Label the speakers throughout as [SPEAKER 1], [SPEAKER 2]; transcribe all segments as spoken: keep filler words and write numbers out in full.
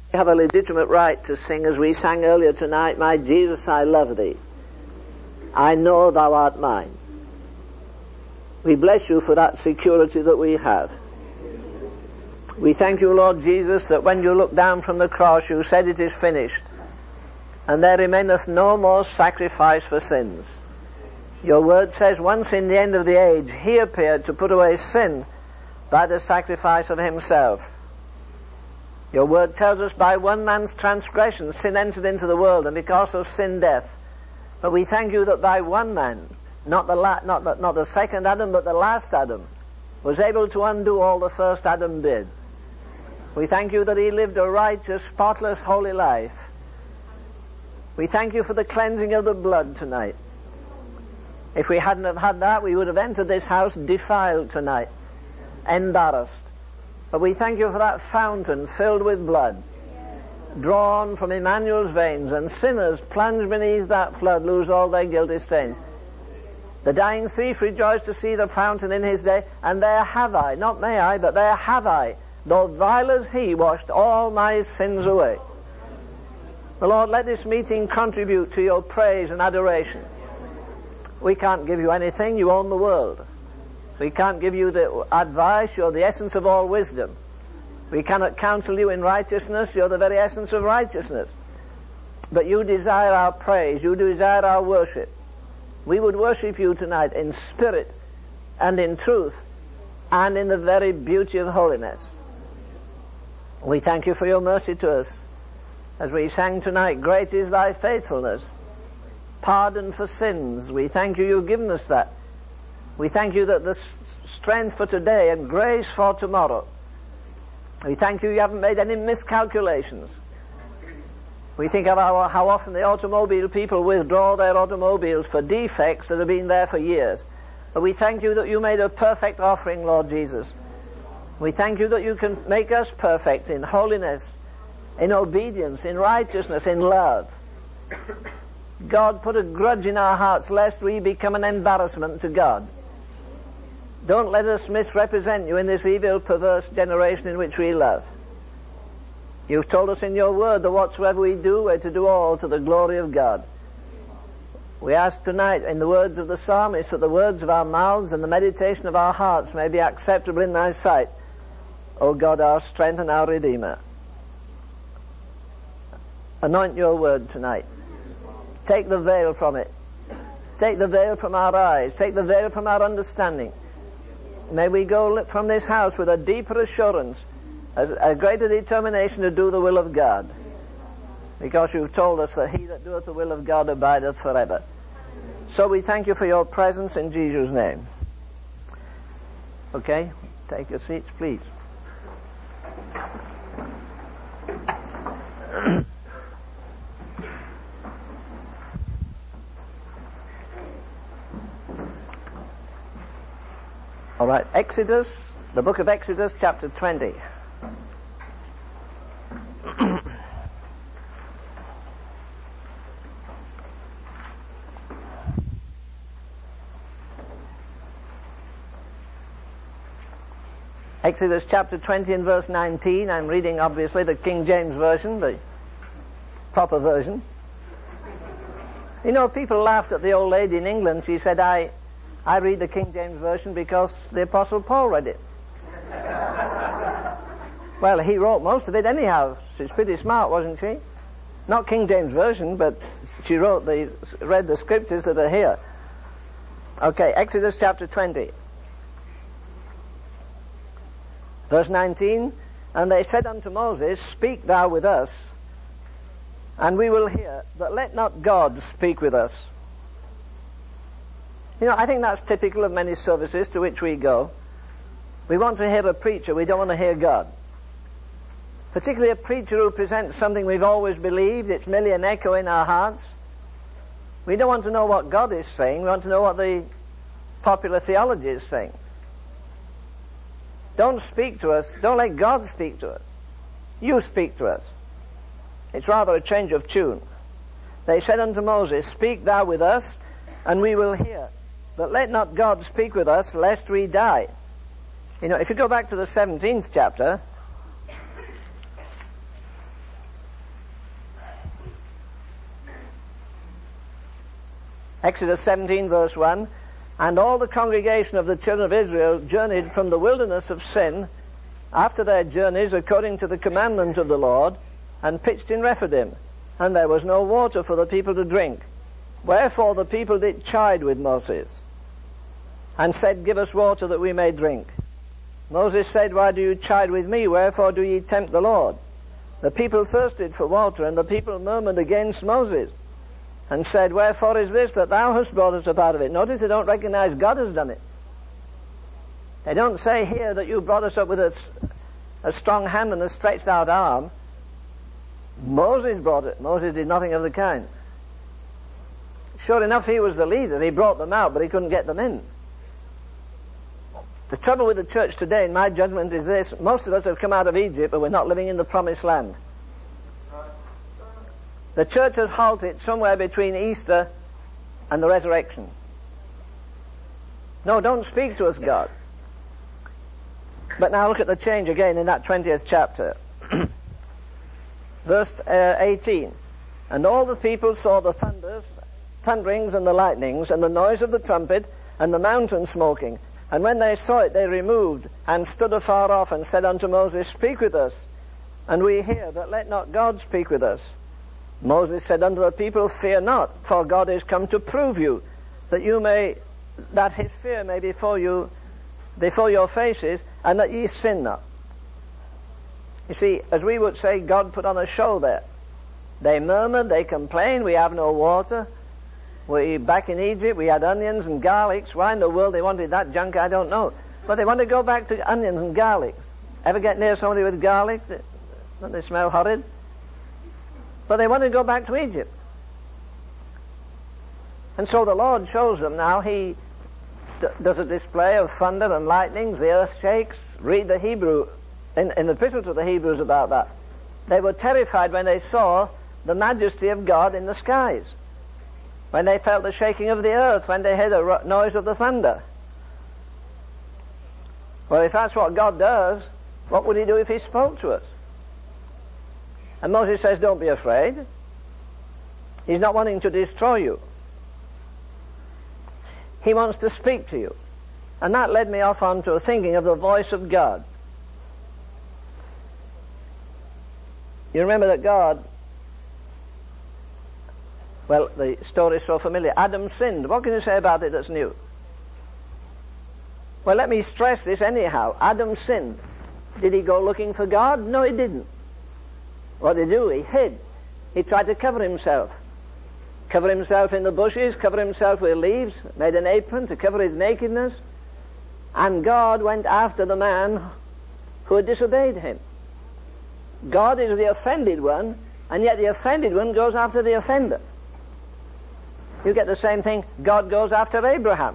[SPEAKER 1] We have a legitimate right to sing as we sang earlier tonight, My Jesus, I love thee. I know thou art mine. We bless you for that security that we have. We thank you, Lord Jesus, that when you looked down from the cross, you said it is finished, and there remaineth no more sacrifice for sins. Your word says, once in the end of the age, he appeared to put away sin by the sacrifice of himself. Your word tells us, by one man's transgression, sin entered into the world, and because of sin, death. But we thank you that by one man, not the, la- not the, not the second Adam, but the last Adam, was able to undo all the first Adam did. We thank you that he lived a righteous, spotless, holy life. We thank you for the cleansing of the blood tonight. If we hadn't have had that, we would have entered this house defiled tonight, embarrassed. But we thank you for that fountain filled with blood, drawn from Emmanuel's veins, and sinners plunged beneath that flood lose all their guilty stains. The dying thief rejoiced to see the fountain in his day, and there have I, not may I, but there have I, though vile as he, washed all my sins away. The Lord, let this meeting contribute to your praise and adoration. We can't give you anything, you own the world. We can't give you the advice, you're the essence of all wisdom. We cannot counsel you in righteousness, you're the very essence of righteousness. But you desire our praise, you desire our worship. We would worship you tonight in spirit and in truth and in the very beauty of holiness. We thank you for your mercy to us. As we sang tonight, great is thy faithfulness. Pardon for sins. We thank you, you've given us that. We thank you that the strength for today and grace for tomorrow. We thank you, you haven't made any miscalculations. We think of our, how often the automobile people withdraw their automobiles for defects that have been there for years. But we thank you that you made a perfect offering, Lord Jesus. We thank you that you can make us perfect in holiness, in obedience, in righteousness, in love. God, put a grudge in our hearts lest we become an embarrassment to God. Don't let us misrepresent you in this evil, perverse generation in which we live. You've told us in your word that whatsoever we do, we're to do all to the glory of God. We ask tonight, in the words of the psalmist, that the words of our mouths and the meditation of our hearts may be acceptable in thy sight, O God, our strength and our Redeemer. Anoint your word tonight. Take the veil from it. Take the veil from our eyes. Take the veil from our understanding. May we go from this house with a deeper assurance, a greater determination to do the will of God. Because you've told us that he that doeth the will of God abideth forever. So we thank you for your presence in Jesus' name. Okay? Take your seats, please. All right, Exodus, the book of Exodus, chapter twenty. Exodus chapter twenty and verse nineteen. I'm reading, obviously, the King James Version, the proper version. You know, people laughed at the old lady in England. She said, I... I read the King James Version because the Apostle Paul read it. Well, he wrote most of it anyhow. She's pretty smart, wasn't she? Not King James Version, but she wrote the, read the scriptures that are here. Okay, Exodus chapter twenty. Verse nineteen, and they said unto Moses, Speak thou with us, and we will hear, but let not God speak with us. You know, I think that's typical of many services to which we go. We want to hear a preacher, we don't want to hear God. Particularly a preacher who presents something we've always believed, it's merely an echo in our hearts. We don't want to know what God is saying, we want to know what the popular theology is saying. Don't speak to us, don't let God speak to us. You speak to us. It's rather a change of tune. They said unto Moses, Speak thou with us, and we will hear. But let not God speak with us, lest we die. You know, if you go back to the seventeenth chapter, Exodus seventeen verse one, and all the congregation of the children of Israel journeyed from the wilderness of Sin after their journeys according to the commandment of the Lord, and pitched in Rephidim, and there was no water for the people to drink. Wherefore the people did chide with Moses, and said, Give us water that we may drink. Moses said, Why do you chide with me? Wherefore do ye tempt the Lord? The people thirsted for water, and the people murmured against Moses, and said, Wherefore is this that thou hast brought us up out of it? Notice they don't recognize God has done it. They don't say here that you brought us up with a, a strong hand and a stretched out arm. Moses brought it. Moses did nothing of the kind. Sure enough, he was the leader. He brought them out, but he couldn't get them in. The trouble with the church today, in my judgment, is this. Most of us have come out of Egypt, but we're not living in the promised land. The church has halted somewhere between Easter and the resurrection. No, don't speak to us, God. But now look at the change again in that twentieth chapter. Verse uh, eighteen. And all the people saw the thunders, thunderings and the lightnings, and the noise of the trumpet, and the mountain smoking. And when they saw it, they removed, and stood afar off, and said unto Moses, Speak with us, and we hear, but let not God speak with us. Moses said unto the people, Fear not, for God is come to prove you, that you may, that his fear may be before you, before your faces, and that ye sin not. You see, as we would say, God put on a show there. They murmured, they complained, we have no water. We, back in Egypt, we had onions and garlics. Why in the world they wanted that junk, I don't know. But they want to go back to onions and garlics. Ever get near somebody with garlic? Don't they smell horrid? But they want to go back to Egypt. And so the Lord shows them now. He d- does a display of thunder and lightnings. The earth shakes. Read the Hebrew, in, in the epistle to the Hebrews about that. They were terrified when they saw the majesty of God in the skies. When they felt the shaking of the earth, when they heard the ro- noise of the thunder. Well, if that's what God does, what would he do if he spoke to us? And Moses says, don't be afraid. He's not wanting to destroy you. He wants to speak to you. And that led me off onto thinking of the voice of God. You remember that God, well, the story is so familiar. Adam sinned. What can you say about it that's new? Well, let me stress this anyhow. Adam sinned. Did he go looking for God? No, he didn't. What did he do? He hid. He tried to cover himself. Cover himself in the bushes, cover himself with leaves, made an apron to cover his nakedness. And God went after the man who had disobeyed him. God is the offended one, and yet the offended one goes after the offender. You get the same thing. God goes after Abraham.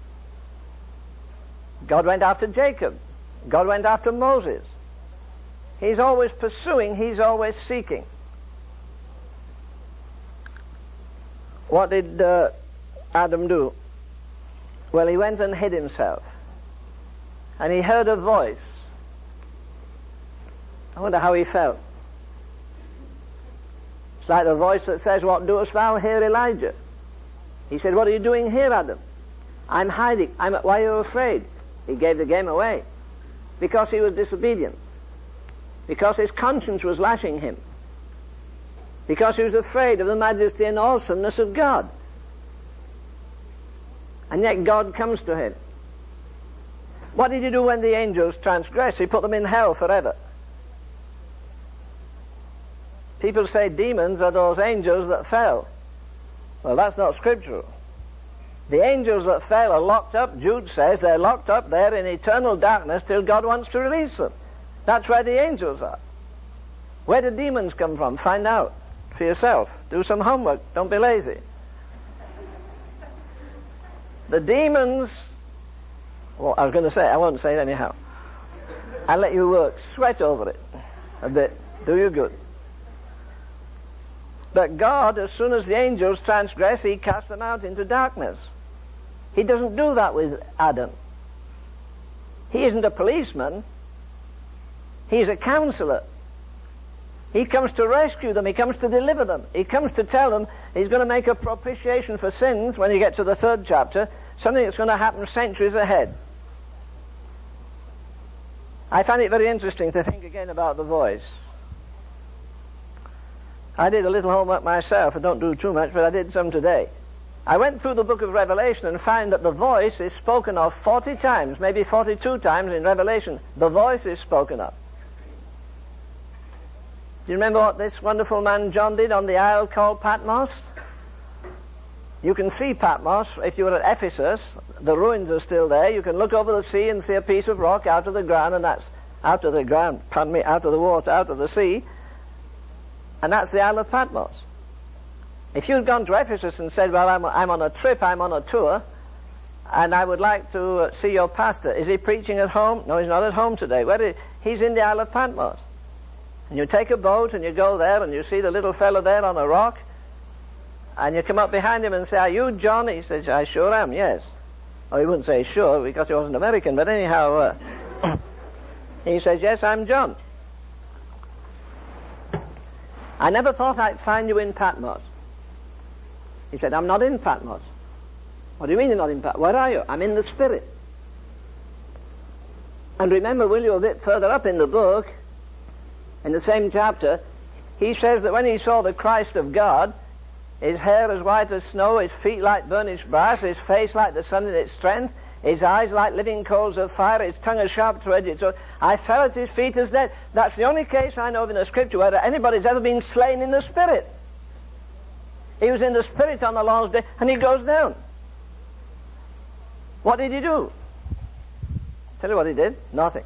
[SPEAKER 1] God went after Jacob. God went after Moses. He's always pursuing, he's always seeking. What did uh, Adam do? Well, he went and hid himself. And he heard a voice. I wonder how he felt. It's like the voice that says, What doest thou here, Elijah? He said, What are you doing here, Adam? I'm hiding. I'm, why are you afraid? He gave the game away. Because he was disobedient. Because his conscience was lashing him. Because he was afraid of the majesty and awesomeness of God. And yet God comes to him. What did he do when the angels transgressed? He put them in hell forever. People say demons are those angels that fell. Well, that's not scriptural. The angels that fell are locked up, Jude says, they're locked up there in eternal darkness till God wants to release them. That's where the angels are. Where do demons come from? Find out for yourself. Do some homework. Don't be lazy. The demons, well, I was going to say, I won't say it anyhow. I'll let you work. Sweat over it a bit. Do you good. But God, as soon as the angels transgress, he casts them out into darkness. He doesn't do that with Adam. He isn't a policeman. He's a counselor. He comes to rescue them. He comes to deliver them. He comes to tell them he's going to make a propitiation for sins when you get to the third chapter, something that's going to happen centuries ahead. I find it very interesting to think again about the voice. I did a little homework myself. I don't do too much, but I did some today. I went through the book of Revelation and found that the voice is spoken of forty times, maybe forty-two times in Revelation. The voice is spoken of. Do you remember what this wonderful man John did on the isle called Patmos? You can see Patmos if you were at Ephesus. The ruins are still there. You can look over the sea and see a piece of rock out of the ground, and that's out of the ground, pardon me, out of the water, out of the sea. And that's the Isle of Patmos. If you'd gone to Ephesus and said, well, I'm, I'm on a trip, I'm on a tour, and I would like to uh, see your pastor. Is he preaching at home? No, he's not at home today. Where is, he's in the Isle of Patmos. And you take a boat and you go there and you see the little fellow there on a rock, and you come up behind him and say, are you John? He says, I sure am, yes. Oh, he wouldn't say sure because he wasn't American, but anyhow, uh, he says, yes, I'm John. I never thought I'd find you in Patmos. He said, I'm not in Patmos. What do you mean you're not in Patmos? Where are you? I'm in the Spirit. And remember, will you, a bit further up in the book, in the same chapter, he says that when he saw the Christ of God, his hair as white as snow, his feet like burnished brass, his face like the sun in its strength, his eyes like living coals of fire, his tongue as sharp two-edged sword. I fell at his feet as dead. That's the only case I know of in the Scripture where anybody's ever been slain in the Spirit. He was in the Spirit on the Lord's day, and he goes down. What did he do? Tell you what he did. Nothing.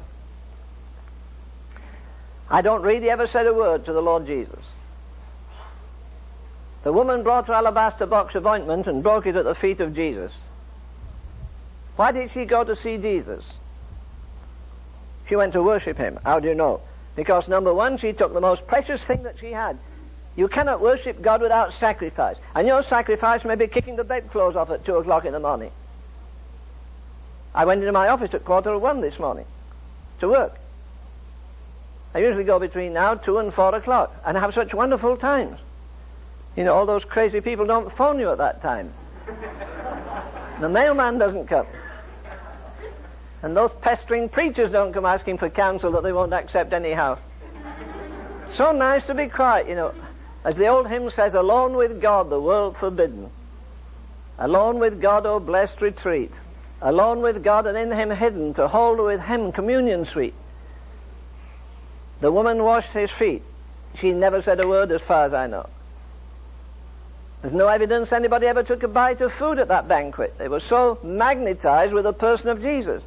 [SPEAKER 1] I don't read he ever said a word to the Lord Jesus. The woman brought her alabaster box of ointment and broke it at the feet of Jesus. Why did she go to see Jesus? She went to worship him. How do you know? Because number one, she took the most precious thing that she had. You cannot worship God without sacrifice. And your sacrifice may be kicking the bedclothes off at two o'clock in the morning. I went into my office at quarter of one this morning to work. I usually go between now, two and four o'clock, and have such wonderful times. You know, all those crazy people don't phone you at that time. The mailman doesn't come. And those pestering preachers don't come asking for counsel that they won't accept anyhow. So nice to be quiet, you know. As the old hymn says, alone with God, the world forbidden. Alone with God, O blessed retreat. Alone with God and in him hidden, to hold with him communion sweet. The woman washed his feet. She never said a word as far as I know. There's no evidence anybody ever took a bite of food at that banquet. They were so magnetized with the person of Jesus.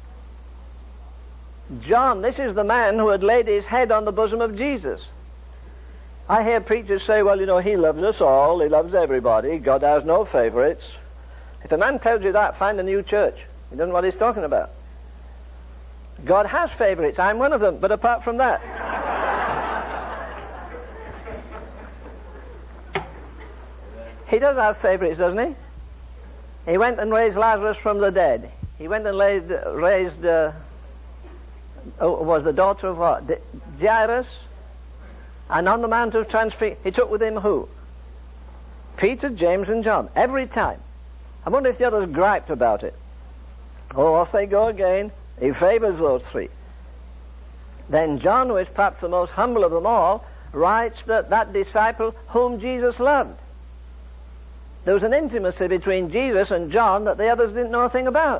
[SPEAKER 1] John, this is the man who had laid his head on the bosom of Jesus. I hear preachers say, well, you know, he loves us all, he loves everybody, God has no favorites. If a man tells you that, find a new church. He doesn't know what he's talking about. God has favorites, I'm one of them, but apart from that. He does have favorites, doesn't he? He went and raised Lazarus from the dead. He went and laid, raised, uh, oh, was the daughter of what? Jairus. And on the Mount of Transfiguration, he took with him who? Peter, James, and John. Every time. I wonder if the others griped about it. Oh, off they go again. He favors those three. Then John, who is perhaps the most humble of them all, writes that that disciple whom Jesus loved. There was an intimacy between Jesus and John that the others didn't know a thing about.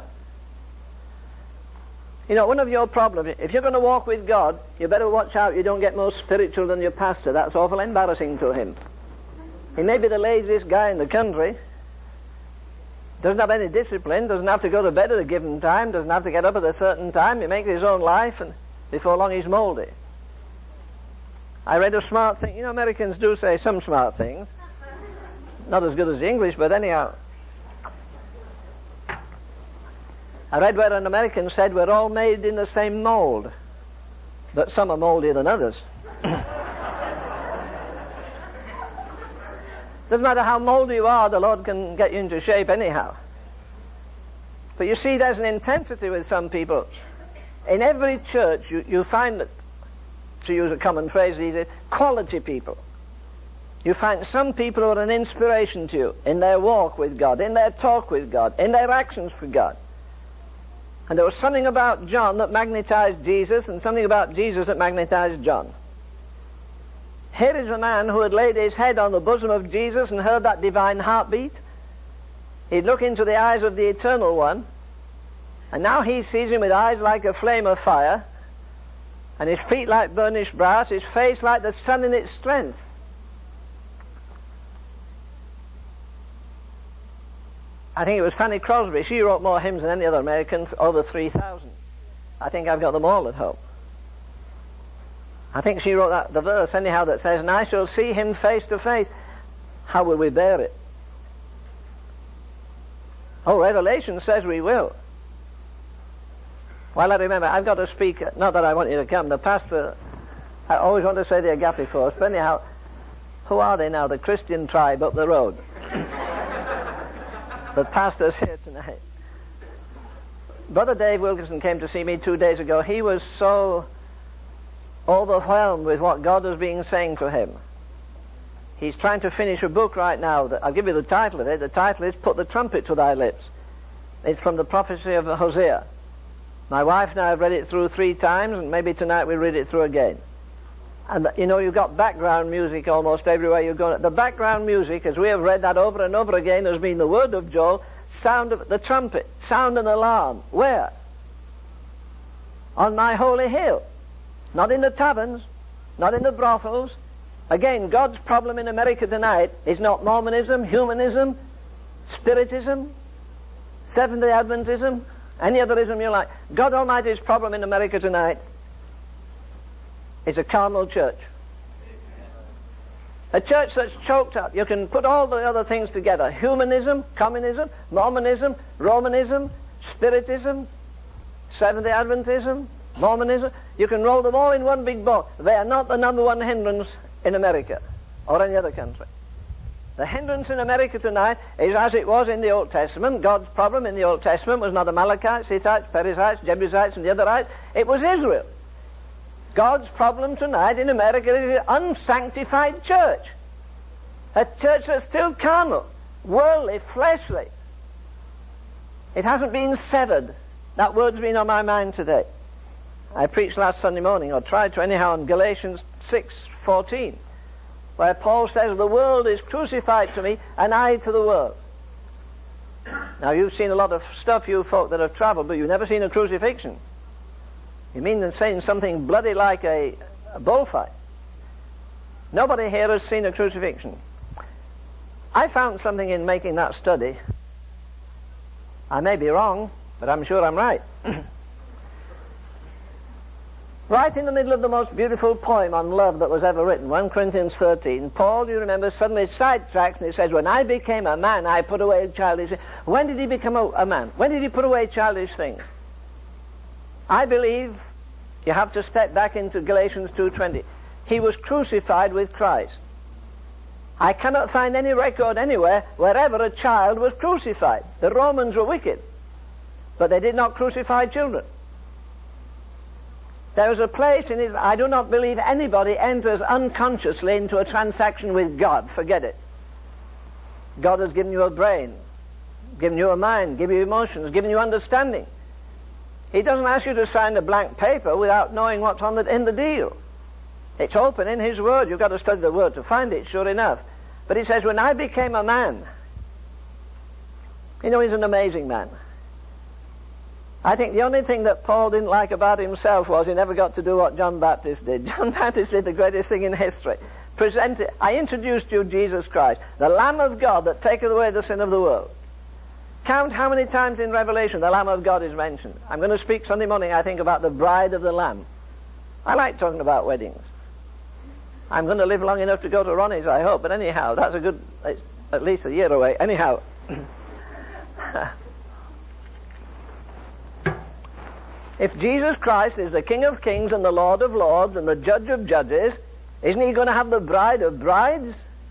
[SPEAKER 1] You know, one of your problems, if you're going to walk with God, you better watch out you don't get more spiritual than your pastor. That's awful embarrassing to him. He may be the laziest guy in the country, doesn't have any discipline, doesn't have to go to bed at a given time, doesn't have to get up at a certain time, he makes his own life, and before long he's moldy. I read a smart thing. You know, Americans do say some smart things. Not as good as the English, but anyhow. I read where an American said we're all made in the same mold, but some are moldier than others. Doesn't matter how moldy you are, the Lord can get you into shape anyhow. But you see, there's an intensity with some people. In every church, you, you find that to use a common phrase these days, quality people. You find some people who are an inspiration to you in their walk with God, in their talk with God, in their actions for God. And there was something about John that magnetized Jesus, and something about Jesus that magnetized John. Here is a man who had laid his head on the bosom of Jesus and heard that divine heartbeat. He'd look into the eyes of the Eternal One, and now he sees him with eyes like a flame of fire, and his feet like burnished brass, his face like the sun in its strength. I think it was Fanny Crosby. She wrote more hymns than any other American, over three thousand. I think I've got them all at home. I think she wrote that, the verse anyhow that says, and I shall see him face to face. How will we bear it? Oh, Revelation says we will. Well, I remember, I've got to speak, not that I want you to come, the pastor, I always want to say the Agape Force, but anyhow, who are they now? The Christian tribe up the road. The pastor's here tonight. Brother Dave Wilkerson came to see me two days ago. He was so overwhelmed with what God was being saying to him. He's trying to finish a book right now. I'll give you the title of it. The title is Put the Trumpet to Thy Lips. It's from the prophecy of Hosea. My wife and I have read it through three times, and maybe tonight we'll read it through again. And, you know, you've got background music almost everywhere you go. The background music, as we have read that over and over again, has been the word of Joel, sound of the trumpet, sound an alarm. Where? On my holy hill. Not in the taverns, not in the brothels. Again, God's problem in America tonight is not Mormonism, humanism, Spiritism, Seventh-day Adventism, any other ism you like. God Almighty's problem in America tonight is a carnal church. A church that's choked up. You can put all the other things together. Humanism, communism, Mormonism, Romanism, Spiritism, Seventh-day Adventism, Mormonism. You can roll them all in one big ball. They are not the number one hindrance in America or any other country. The hindrance in America tonight is as it was in the Old Testament. God's problem in the Old Testament was not Amalekites, Hittites, Perizzites, Jebusites and the otherites. It was Israel. God's problem tonight in America is an unsanctified church. A church that's still carnal, worldly, fleshly. It hasn't been severed. That word's been on my mind today. I preached last Sunday morning, or tried to anyhow, in Galatians six fourteen, where Paul says, the world is crucified to me, and I to the world. Now, you've seen a lot of stuff, you folk that have travelled, but you've never seen a crucifixion. You mean than saying something bloody like a, a bullfight. Nobody here has seen a crucifixion. I found something in making that study. I may be wrong, but I'm sure I'm right. Right in the middle of the most beautiful poem on love that was ever written, First Corinthians thirteen, Paul, you remember, suddenly sidetracks and he says, when I became a man, I put away childish things. When did he become a, a man? When did he put away childish things? I believe you have to step back into Galatians two twenty. He was crucified with Christ. I cannot find any record anywhere wherever a child was crucified. The Romans were wicked, but they did not crucify children. There was a place in his... I do not believe anybody enters unconsciously into a transaction with God. Forget it. God has given you a brain, given you a mind, given you emotions, given you understanding. He doesn't ask you to sign a blank paper without knowing what's on the, in the deal. It's open in His Word. You've got to study the Word to find it, sure enough. But He says, when I became a man... You know, He's an amazing man. I think the only thing that Paul didn't like about himself was he never got to do what John Baptist did. John Baptist did the greatest thing in history. Presented, I introduced you Jesus Christ, the Lamb of God that taketh away the sin of the world. Count how many times in Revelation the Lamb of God is mentioned. I'm going to speak Sunday morning, I think, about the bride of the Lamb. I like talking about weddings. I'm going to live long enough to go to Ronnie's, I hope, but anyhow, that's a good, it's at least a year away. Anyhow. If Jesus Christ is the King of Kings and the Lord of Lords and the Judge of Judges, isn't He going to have the bride of brides?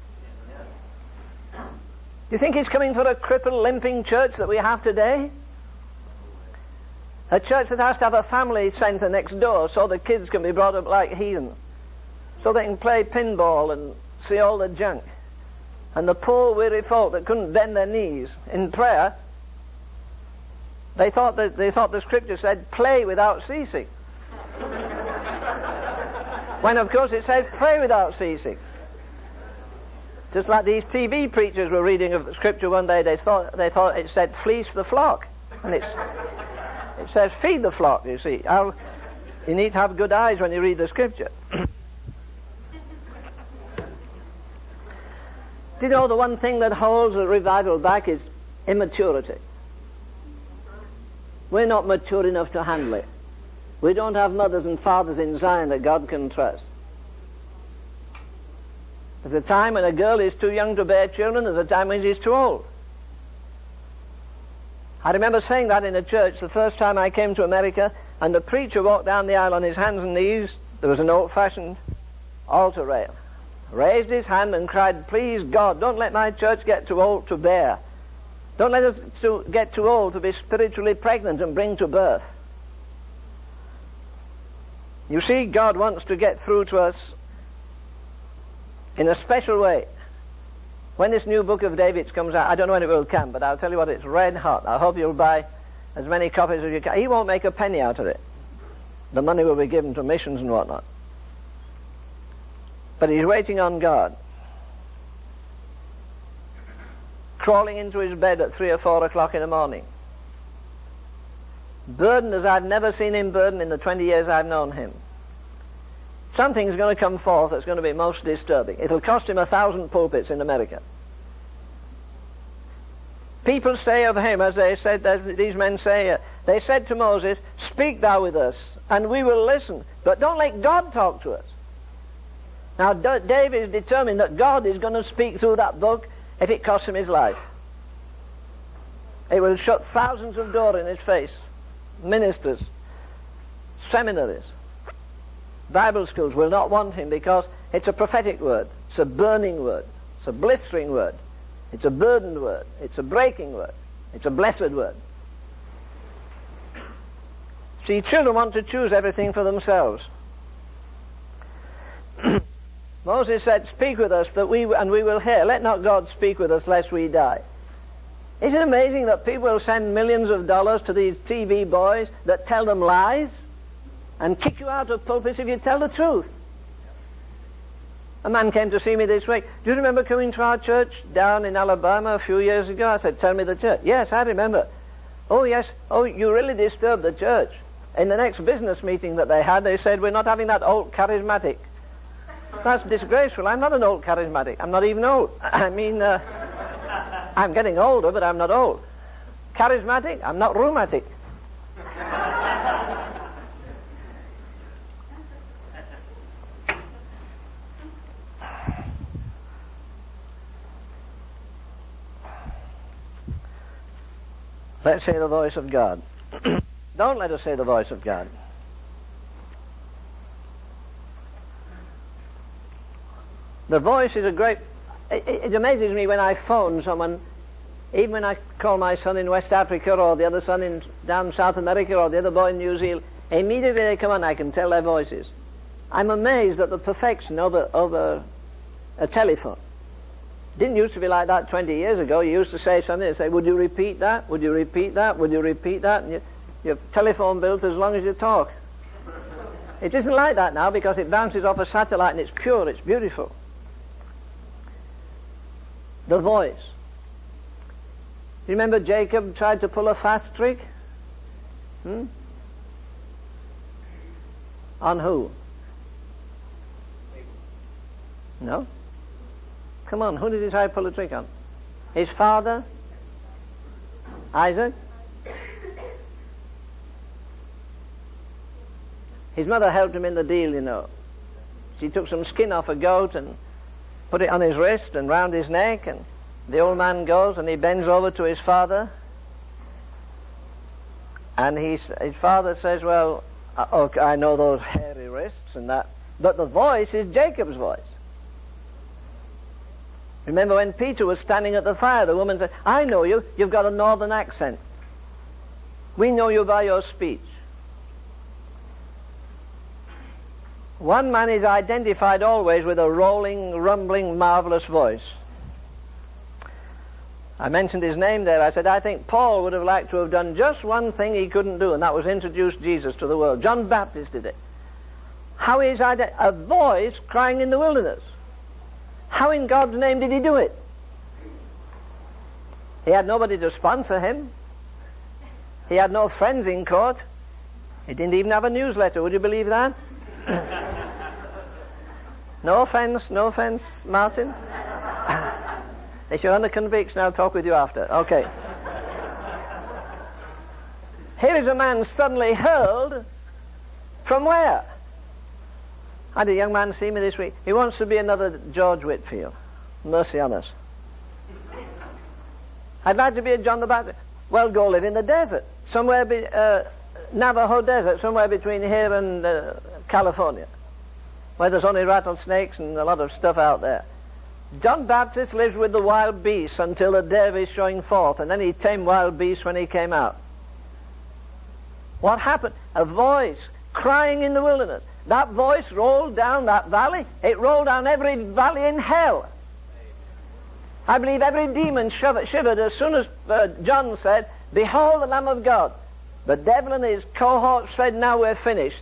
[SPEAKER 1] Do you think He's coming for a crippled, limping church that we have today? A church that has to have a family centre next door so the kids can be brought up like heathen. so they can play pinball and see all the junk. And the poor weary folk that couldn't bend their knees in prayer, they thought that they thought the scripture said play without ceasing. When of course it said pray without ceasing. Just like these T V preachers were reading of the scripture one day, they thought they thought it said fleece the flock, and it's it says feed the flock. You see, I'll, you need to have good eyes when you read the scripture. Do you know the one thing that holds the revival back is immaturity? We're not mature enough to handle it. We don't have mothers and fathers in Zion that God can trust. There's a time when a girl is too young to bear children, there's a time when she's too old. I remember saying that in a church the first time I came to America, and the preacher walked down the aisle on his hands and knees. There was an old-fashioned altar rail. Raised his hand and cried, "Please God, don't let my church get too old to bear. Don't let us to get too old to be spiritually pregnant and bring to birth." You see, God wants to get through to us in a special way. When this new book of David's comes out, I don't know when it will come, but I'll tell you what, it's red hot. I hope you'll buy as many copies as you can. He won't make a penny out of it. The money will be given to missions and whatnot. But he's waiting on God. Crawling into his bed at three or four o'clock in the morning. Burdened as I've never seen him burdened in the twenty years I've known him. Something's going to come forth that's going to be most disturbing. It'll cost him a thousand pulpits in America. People say of him, as they said, as these men say, uh, they said to Moses, "Speak thou with us, and we will listen, but don't let God talk to us." Now, D- David is determined that God is going to speak through that book if it costs him his life. It will shut thousands of doors in his face. Ministers, seminaries, Bible schools will not want him because it's a prophetic word. It's a burning word. It's a blistering word. It's a burdened word. It's a breaking word. It's a blessed word. See, children want to choose everything for themselves. Moses said, "Speak with us that we and we will hear. Let not God speak with us lest we die." Isn't it amazing that people will send millions of dollars to these T V boys that tell them lies and kick you out of pulpits if you tell the truth? A man came to see me this week. "Do you remember coming to our church down in Alabama a few years ago?" I said, "Tell me the church." "Yes, I remember." "Oh, yes. Oh, you really disturbed the church." In the next business meeting that they had, they said, "We're not having that old charismatic." That's disgraceful. I'm not an old charismatic. I'm not even old. I mean, uh, I'm getting older, but I'm not old. Charismatic? I'm not rheumatic. Let's hear the voice of God. Don't let us hear the voice of God. The voice is a great... It, it amazes me when I phone someone, even when I call my son in West Africa or the other son in down South America or the other boy in New Zealand, immediately they come on, I can tell their voices. I'm amazed at the perfection over, over a telephone. Didn't used to be like that twenty years ago. You used to say something and say, "Would you repeat that? Would you repeat that? Would you repeat that?" And you, your telephone bills as long as you talk. It isn't like that now because it bounces off a satellite and it's pure, it's beautiful. The voice. You remember Jacob tried to pull a fast trick? Hmm? On who? No? Come on, who did he try to pull a trick on? His father? Isaac? His mother helped him in the deal, you know. She took some skin off a goat and put it on his wrist and round his neck, and the old man goes and he bends over to his father, and he, his father says, "Well, okay, I know those hairy wrists and that, but the voice is Jacob's voice." Remember when Peter was standing at the fire, the woman said, "I know you, you've got a northern accent. We know you by your speech." One man is identified always with a rolling, rumbling, marvelous voice. I mentioned his name there. I said, I think Paul would have liked to have done just one thing he couldn't do, and that was introduce Jesus to the world. John Baptist did it. How is ident- a voice crying in the wilderness? How in God's name did he do it? He had nobody to sponsor him. He had no friends in court. He didn't even have a newsletter. Would you believe that? No offense, no offense, Martin. If you're under conviction, I'll talk with you after. Okay. Here is a man suddenly hurled from where? I had a young man see me this week. He wants to be another George Whitefield. Mercy on us. I'd like to be a John the Baptist. Well, go live in the desert. Somewhere, be, uh, Navajo desert, somewhere between here and uh, California, where there's only rattlesnakes and a lot of stuff out there. John Baptist lived with the wild beasts until the day of his showing forth, and then he tamed wild beasts when he came out. What happened? A voice crying in the wilderness. That voice rolled down that valley. It rolled down every valley in hell. I believe every demon shivered as soon as uh, John said, "Behold the Lamb of God." The devil and his cohorts said, "Now we're finished."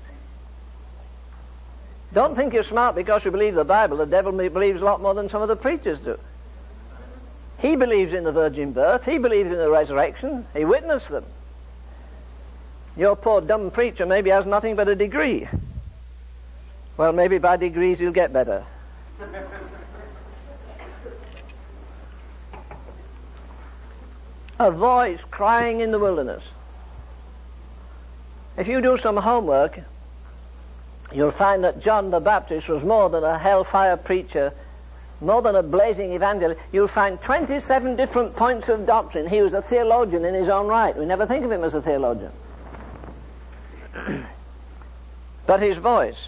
[SPEAKER 1] Don't think you're smart because you believe the Bible. The devil believes a lot more than some of the preachers do. He believes in the virgin birth. He believes in the resurrection. He witnessed them. Your poor dumb preacher maybe has nothing but a degree. Well, maybe by degrees he'll get better. A voice crying in the wilderness. If you do some homework, you'll find that John the Baptist was more than a hellfire preacher, more than a blazing evangelist. You'll find twenty-seven different points of doctrine. He was a theologian in his own right. We never think of him as a theologian. But his voice.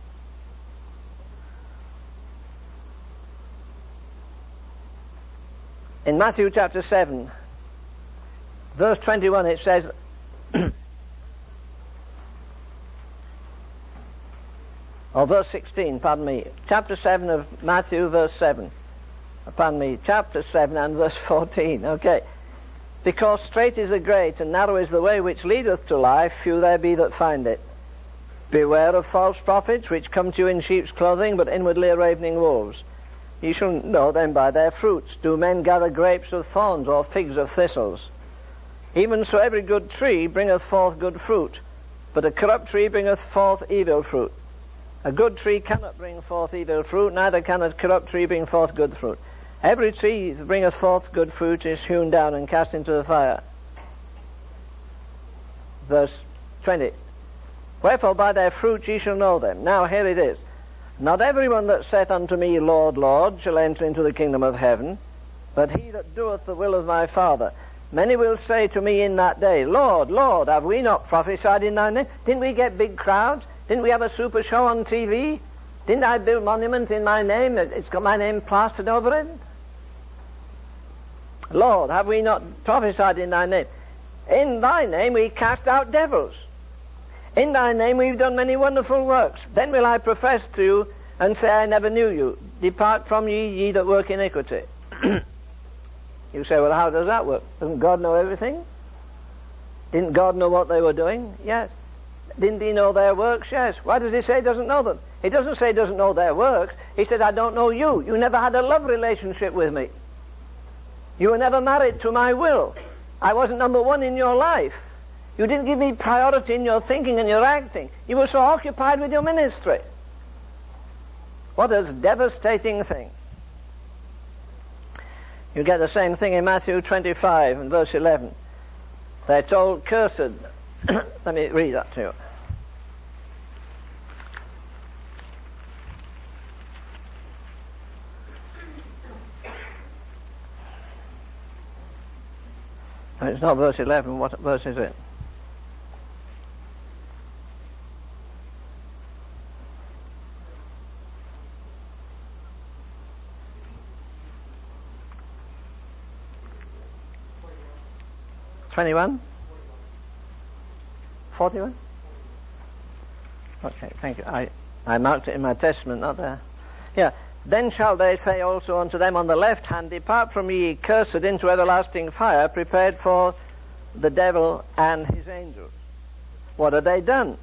[SPEAKER 1] In Matthew chapter seven, verse twenty-one, it says, or verse sixteen, pardon me, chapter seven of Matthew, verse seven, pardon me, chapter seven and verse fourteen, okay. Because straight is the gate, and narrow is the way which leadeth to life, few there be that find it. Beware of false prophets, which come to you in sheep's clothing, but inwardly are ravening wolves. Ye shall know them by their fruits. Do men gather grapes of thorns, or figs of thistles? Even so every good tree bringeth forth good fruit, but a corrupt tree bringeth forth evil fruit. A good tree cannot bring forth evil fruit, neither can a corrupt tree bring forth good fruit. Every tree that bringeth forth good fruit is hewn down and cast into the fire. Verse twenty. Wherefore by their fruits ye shall know them. Now here it is. Not everyone that saith unto me, Lord, Lord, shall enter into the kingdom of heaven, but he that doeth the will of my Father. Many will say to me in that day, Lord, Lord, have we not prophesied in thy name? Didn't we get big crowds? Didn't we have a super show on T V? Didn't I build monuments in my name? It's got my name plastered over it. Lord, have we not prophesied in thy name? In thy name we cast out devils. In thy name we've done many wonderful works. Then will I profess to you and say, I never knew you. Depart from ye, ye that work iniquity. You say, well, how does that work? Doesn't God know everything? Didn't God know what they were doing? Yes. Didn't he know their works? Yes. Why does he say he doesn't know them? He doesn't say he doesn't know their works. He said, I don't know you. You never had a love relationship with me. You were never married to my will. I wasn't number one in your life. You didn't give me priority in your thinking and your acting. You were so occupied with your ministry. What a devastating thing. You get the same thing in Matthew twenty-five and verse eleven. They're told, cursed. Let me read that to you. No, it's not verse eleven. What verse is it? twenty-one? forty-one? Okay, thank you. I I marked it in my testament, not there. Yeah. Then shall they say also unto them on the left hand, Depart from me, ye cursed, into everlasting fire, prepared for the devil and his angels. What have they done?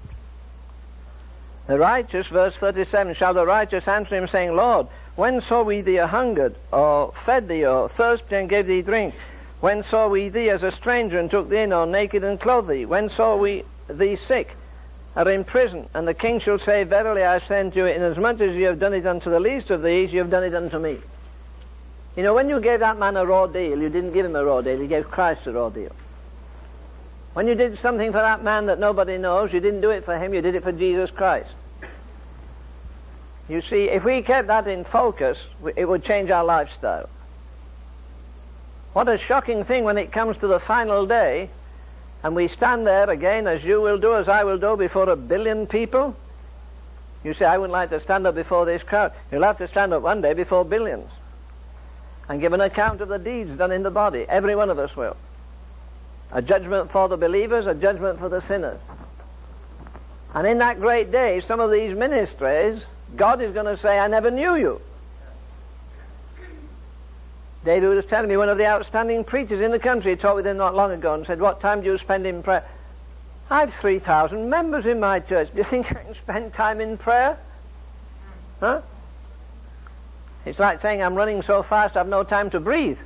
[SPEAKER 1] The righteous, verse thirty-seven, shall the righteous answer him, saying, Lord, when saw we thee a hungered, or fed thee, or thirsty, and gave thee drink? When saw we thee as a stranger, and took thee in, or naked, and clothed thee? When saw we thee sick, or in prison? And the king shall say, Verily I say unto you, inasmuch as you have done it unto the least of these, you have done it unto me. You know, when you gave that man a raw deal, you didn't give him a raw deal, you gave Christ a raw deal. When you did something for that man that nobody knows, you didn't do it for him, you did it for Jesus Christ. You see, if we kept that in focus, it would change our lifestyle. What a shocking thing when it comes to the final day, and we stand there again, as you will do, as I will do, before a billion people. You say, I wouldn't like to stand up before this crowd. You'll have to stand up one day before billions and give an account of the deeds done in the body. Every one of us will. A judgment for the believers, a judgment for the sinners. And in that great day, some of these ministries, God is going to say, I never knew you. David was telling me, one of the outstanding preachers in the country, talked with him not long ago and said, what time do you spend in prayer? I've three thousand members in my church. Do you think I can spend time in prayer? Huh? It's like saying I'm running so fast I've no time to breathe.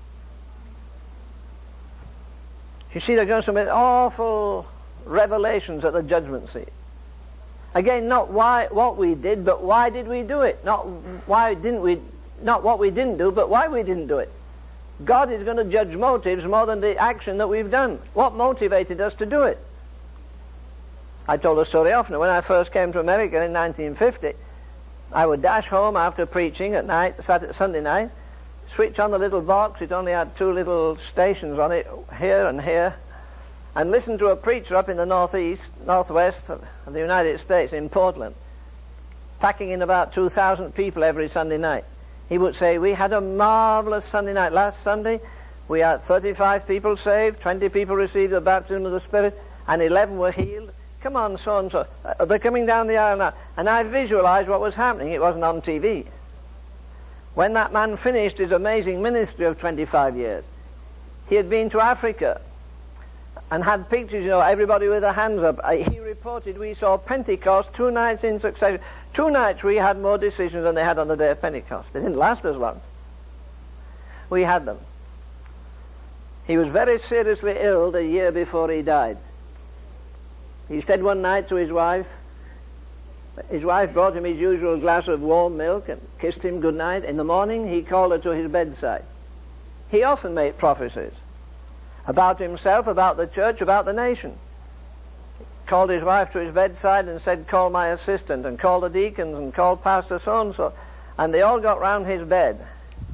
[SPEAKER 1] You see, there are going to be some awful revelations at the judgment seat. Again, not why what we did, but why did we do it? Not why didn't we, not what we didn't do, but why we didn't do it. God is going to judge motives more than the action that we've done. What motivated us to do it? I told a story often. When I first came to America in nineteen fifty, I would dash home after preaching at night, Saturday, Sunday night, switch on the little box. It only had two little stations on it, here and here, and listen to a preacher up in the northeast, northwest of the United States, in Portland, packing in about two thousand people every Sunday night. He would say, we had a marvelous Sunday night. Last Sunday, we had thirty-five people saved, twenty people received the baptism of the Spirit, and eleven were healed. Come on, so-and-so. Uh, they're coming down the aisle now. And I visualized what was happening. It wasn't on T V. When that man finished his amazing ministry of twenty-five years, he had been to Africa and had pictures, you know, everybody with their hands up. He reported we saw Pentecost two nights in succession. Two nights we had more decisions than they had on the day of Pentecost. They didn't last as long. We had them. He was very seriously ill the year before he died. He said one night to his wife, his wife brought him his usual glass of warm milk and kissed him good night. In the morning, he called her to his bedside. He often made prophecies about himself, about the church, about the nation. He called his wife to his bedside and said, call my assistant, and call the deacons, and call Pastor so-and-so. And they all got round his bed.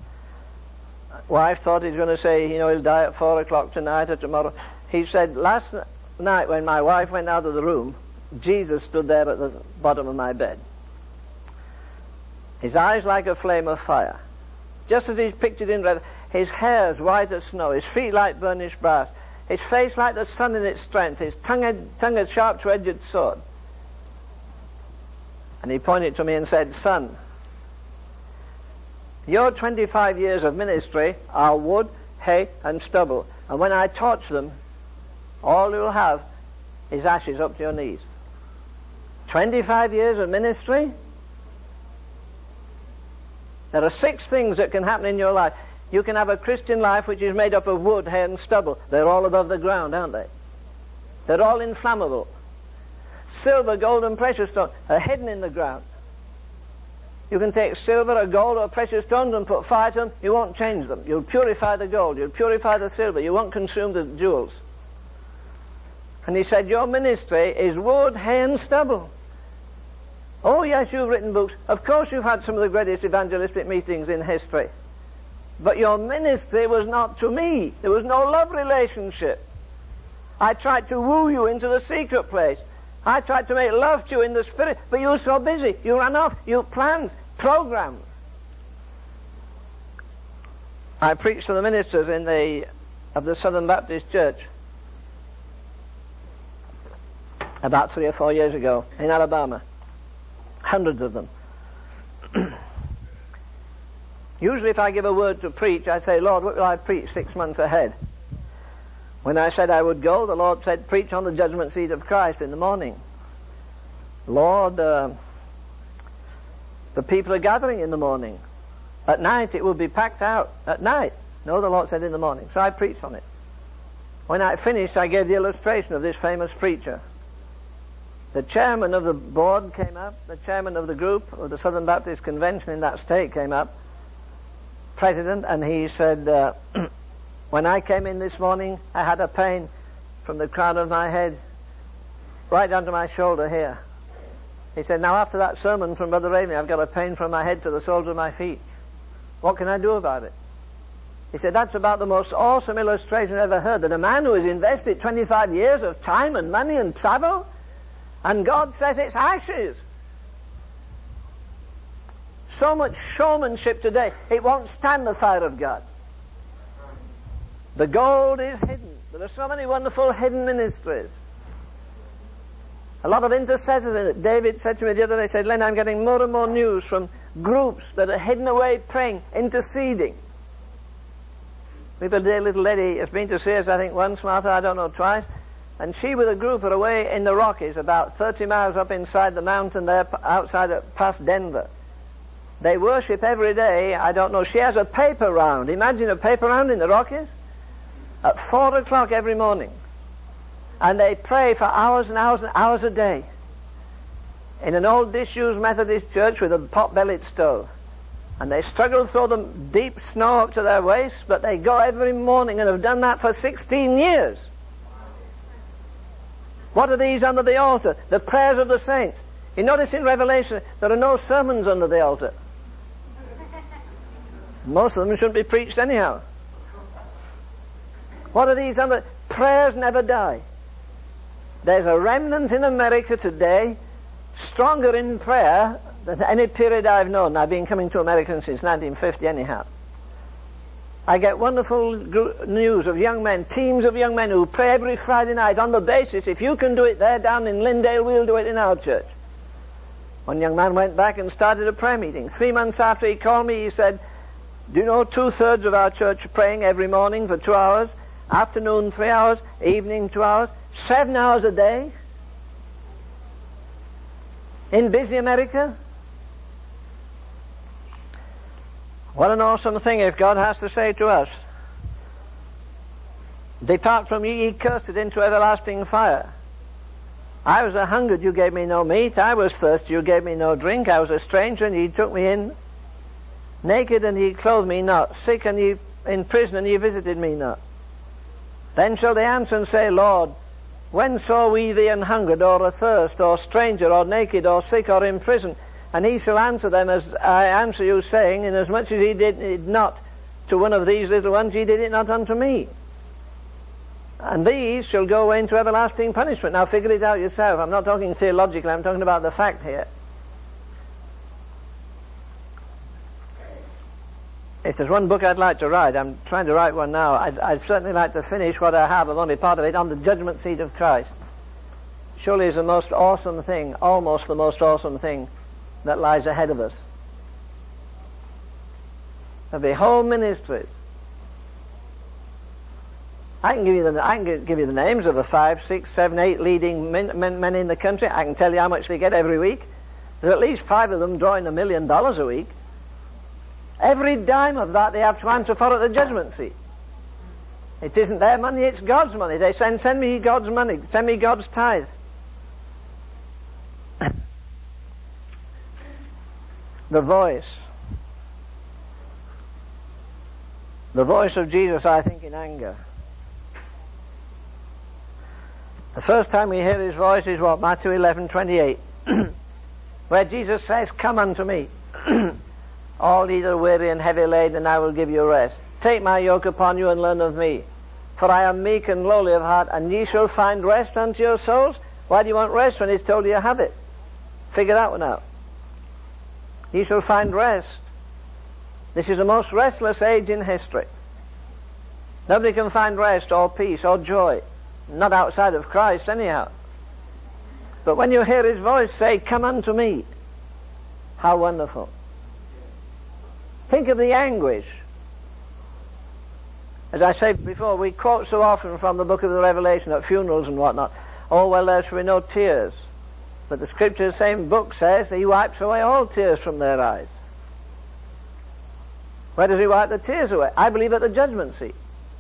[SPEAKER 1] Wife thought he was going to say, you know, he'll die at four o'clock tonight or tomorrow. He said, last night when my wife went out of the room, Jesus stood there at the bottom of my bed. His eyes like a flame of fire. Just as he's pictured in red, his hair as white as snow, his feet like burnished brass, his face like the sun in its strength, his tongue a, tongue a sharp two-edged sword. And he pointed to me and said, son, your twenty-five years of ministry are wood, hay, and stubble. And when I torch them, all you'll have is ashes up to your knees. twenty-five years of ministry? There are six things that can happen in your life. You can have a Christian life which is made up of wood, hay, and stubble. They're all above the ground, aren't they? They're all inflammable. Silver, gold, and precious stones are hidden in the ground. You can take silver or gold or precious stones and put fire to them. You won't change them. You'll purify the gold. You'll purify the silver. You won't consume the jewels. And he said, your ministry is wood, hay, and stubble. Oh, yes, you've written books. Of course you've had some of the greatest evangelistic meetings in history. But your ministry was not to me. There was no love relationship. I tried to woo you into the secret place. I tried to make love to you in the spirit, but you were so busy. You ran off. You planned, programmed. I preached to the ministers in the of the Southern Baptist Church about three or four years ago in Alabama. Hundreds of them. Usually if I give a word to preach, I say, Lord, what will I preach six months ahead? When I said I would go, the Lord said, preach on the judgment seat of Christ in the morning. Lord, uh, the people are gathering in the morning. At night it will be packed out. At night. No, the Lord said in the morning. So I preached on it. When I finished, I gave the illustration of this famous preacher. The chairman of the board came up, the chairman of the group of the Southern Baptist Convention in that state came up, president, and he said, uh, when I came in this morning, I had a pain from the crown of my head right down to my shoulder here. He said, now after that sermon from Brother Raveney, I've got a pain from my head to the soles of my feet. What can I do about it? He said, that's about the most awesome illustration I've ever heard, that a man who has invested twenty-five years of time and money and travel, and God says it's ashes. So much showmanship today, it won't stand the fire of God. The gold is hidden. There are so many wonderful hidden ministries. A lot of intercessors in it. David said to me the other day, he said, Len, I'm getting more and more news from groups that are hidden away praying, interceding. We've a dear little lady has been to see us, I think once, Martha, I don't know, twice. And she with a group are away in the Rockies, about thirty miles up inside the mountain there, outside of, past Denver. They worship every day, I don't know, she has a paper round. Imagine a paper round in the Rockies at four o'clock every morning. And they pray for hours and hours and hours a day in an old disused Methodist church with a pot-bellied stove. And they struggle through the deep snow up to their waists, but they go every morning and have done that for sixteen years. What are these under the altar? The prayers of the saints. You notice in Revelation, there are no sermons under the altar. Most of them shouldn't be preached anyhow. What are these under? Prayers never die. There's a remnant in America today, stronger in prayer than any period I've known. I've been coming to America since nineteen fifty anyhow. I get wonderful news of young men, teams of young men who pray every Friday night on the basis, if you can do it there down in Lindale, we'll do it in our church. One young man went back and started a prayer meeting. Three months after he called me, he said, do you know two-thirds of our church are praying every morning for two hours, afternoon three hours, evening two hours, seven hours a day? In busy America? What an awesome thing if God has to say to us, depart from me, ye cursed, into everlasting fire. I was a hungered, you gave me no meat. I was thirsty, you gave me no drink. I was a stranger, and ye took me in. Naked, and ye clothed me not. Sick, and ye in prison, and ye visited me not. Then shall they answer and say, Lord, when saw we thee an hungered, or athirst, or stranger, or naked, or sick, or in prison? And he shall answer them as I answer you, saying, inasmuch as he did it not to one of these little ones, he did it not unto me. And these shall go away into everlasting punishment. Now figure it out yourself. I'm not talking theologically, I'm talking about the fact here. If there's one book I'd like to write, I'm trying to write one now, I'd, I'd certainly like to finish what I have, only part of it, on the judgment seat of Christ. Surely it's the most awesome thing, almost the most awesome thing that lies ahead of us. There'll be whole ministries. I can give you the I can give you the names of the five, six, seven, eight leading men, men, men in the country. I can tell you how much they get every week. There's at least five of them drawing a million dollars a week. Every dime of that they have to answer for at the judgment seat. It isn't their money, it's God's money. They send, send me God's money, send me God's tithe. The voice. The voice of Jesus, I think, in anger. The first time we hear his voice is what? Matthew eleven twenty-eight. Where Jesus says, come unto me, all ye that are weary and heavy laden, and I will give you rest. Take my yoke upon you and learn of me. For I am meek and lowly of heart, and ye shall find rest unto your souls. Why do you want rest when it's told you you have it? Figure that one out. Ye shall find rest. This is the most restless age in history. Nobody can find rest or peace or joy. Not outside of Christ anyhow. But when you hear his voice say, come unto me, How wonderful. Think of the anguish. As I said before, we quote so often from the book of the Revelation at funerals and whatnot. Oh, well, there shall be no tears. But the scripture, the same book says, he wipes away all tears from their eyes. Where does he wipe the tears away? I believe at the judgment seat.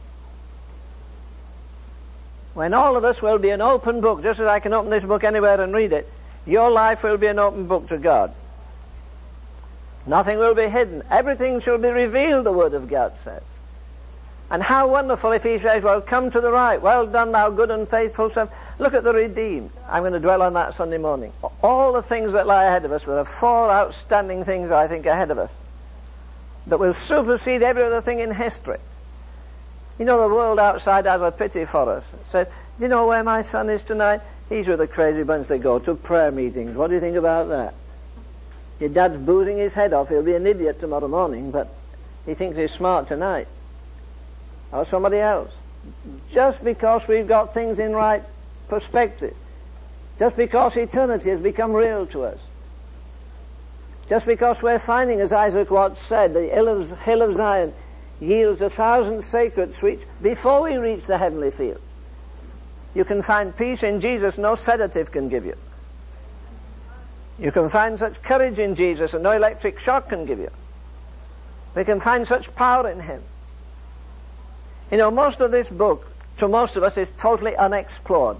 [SPEAKER 1] When all of us will be an open book, just as I can open this book anywhere and read it, your life will be an open book to God. Nothing will be hidden. Everything shall be revealed, the Word of God says. And how wonderful if he says, well, come to the right. Well done, thou good and faithful servant. Look at the redeemed. I'm going to dwell on that Sunday morning. All the things that lie ahead of us, there are four outstanding things, I think, ahead of us that will supersede every other thing in history. You know, the world outside has a pity for us. It says, do you know where my son is tonight? He's with a crazy bunch. They go to prayer meetings. What do you think about that? Your dad's boozing his head off. He'll be an idiot tomorrow morning, but he thinks he's smart tonight. Or somebody else. Just because we've got things in right perspective. Just because eternity has become real to us. Just because we're finding, as Isaac Watts said, the hill of, hill of Zion yields a thousand sacred sweets before we reach the heavenly field. You can find peace in Jesus no sedative can give you. You can find such courage in Jesus that no electric shock can give you. We can find such power in him. You know, most of this book, to most of us, is totally unexplored.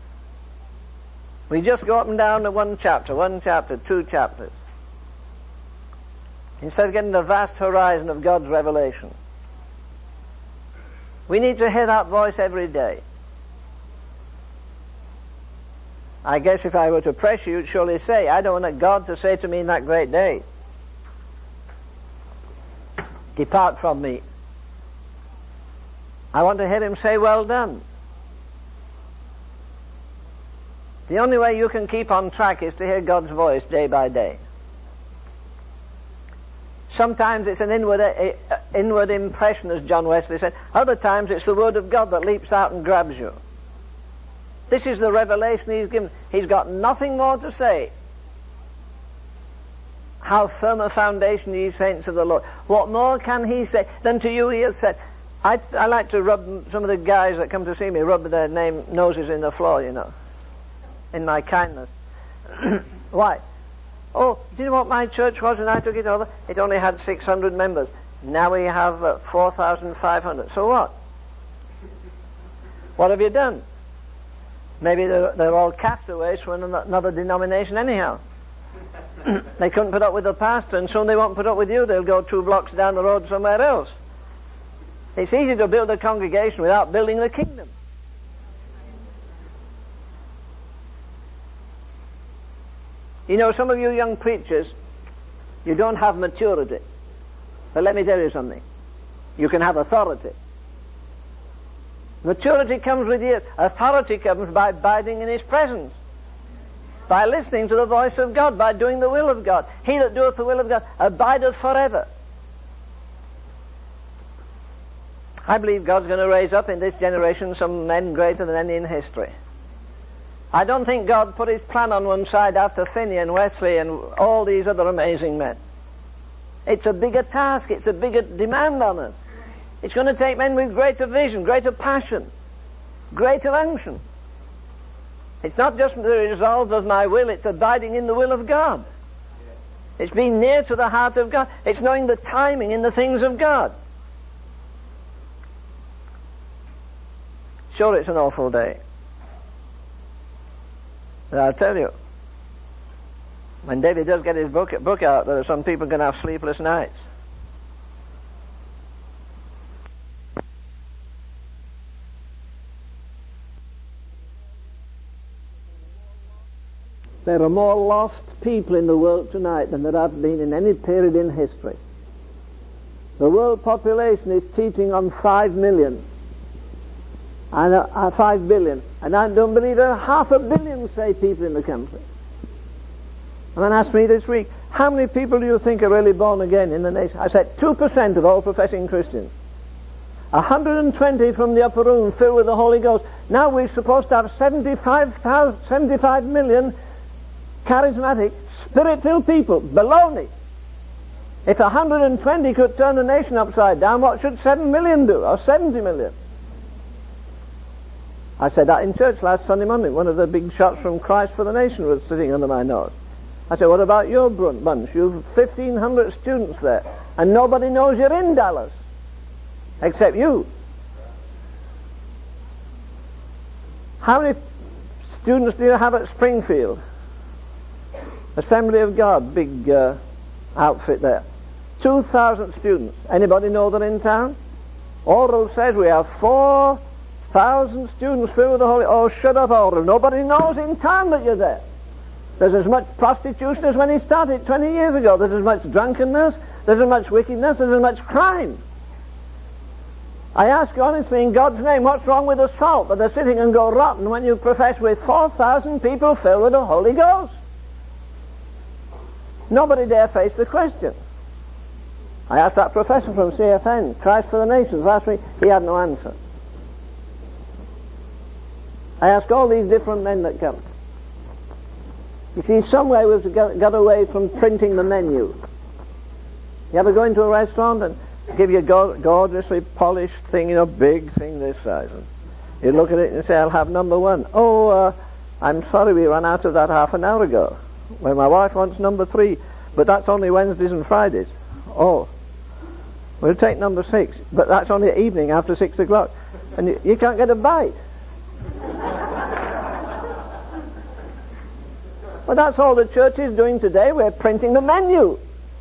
[SPEAKER 1] We just go up and down to one chapter, one chapter, two chapters, instead of getting the vast horizon of God's revelation. We need to hear that voice every day. I guess if I were to press you, you'd surely say, I don't want God to say to me in that great day, depart from me. I want to hear him say, well done. The only way you can keep on track is to hear God's voice day by day. Sometimes it's an inward, uh, inward impression, as John Wesley said. Other times it's the Word of God that leaps out and grabs you. This is the revelation he's given. He's got nothing more to say. How firm a foundation, ye saints of the Lord. What more can he say than to you he has said? I, I like to rub some of the guys that come to see me, rub their name, noses in the floor, you know, in my kindness. Why? Oh, do you know what my church was when I took it over? It only had six hundred members. Now we have uh, four thousand five hundred. So what? What have you done? Maybe they're, they're all castaways from another denomination anyhow. They couldn't put up with the pastor, and soon they won't put up with you. They'll go two blocks down the road somewhere else. It's easy to build a congregation without building the kingdom. You know, some of you young preachers, you don't have maturity. But let me tell you something. You can have authority. Maturity comes with years. Authority comes by abiding in his presence. By listening to the voice of God, by doing the will of God. He that doeth the will of God abideth forever. I believe God's going to raise up in this generation some men greater than any in history. I don't think God put his plan on one side after Finney and Wesley and all these other amazing men. It's a bigger task. It's a bigger demand on us. It's going to take men with greater vision, greater passion, greater unction. It's not just the resolve of my will, it's abiding in the will of God. It's being near to the heart of God. It's knowing the timing in the things of God. Sure, it's an awful day. But I'll tell you, when David does get his book, book out, there are some people going to have sleepless nights. There are more lost people in the world tonight than there have been in any period in history. The world population is teetering on five million. And uh, uh, five billion. And I don't believe there are half a billion, say, people in the country. A man asked me this week, how many people do you think are really born again in the nation? I said, two percent of all professing Christians. one hundred twenty from the upper room filled with the Holy Ghost. Now we're supposed to have seventy-five million charismatic, spirit-filled people. Baloney. If one hundred twenty could turn the nation upside down, what should seven million do, or seventy million? I said that in church last Sunday morning. One of the big shots from Christ for the Nation was sitting under my nose. I said, what about your bunch? You've fifteen hundred students there, and nobody knows you're in Dallas, except you. How many students do you have at Springfield? Assembly of God, big uh, outfit there. two thousand students. Anybody know they're in town? Oral says we have four thousand students filled with the Holy... Oh, shut up, Oral. Nobody knows in town that you're there. There's as much prostitution as when he started twenty years ago. There's as much drunkenness, there's as much wickedness, there's as much crime. I ask you honestly, in God's name, what's wrong with the salt that they're sitting and go rotten when you profess with four thousand people filled with the Holy Ghost? Nobody dare face the question. I asked that professor from C F N, Christ for the Nations, last week. He had no answer. I asked all these different men that come. You see, some way we've got, got away from printing the menu. You ever go into a restaurant and give you a go- gorgeously polished thing, you know, big thing this size, and you look at it and say, I'll have number one. Oh, uh, I'm sorry, we ran out of that half an hour ago. Well, my wife wants number three, but that's only Wednesdays and Fridays. Oh, we'll take number six, but that's only evening after six o'clock, and you, you can't get a bite. Well, that's all the church is doing today. We're printing the menu.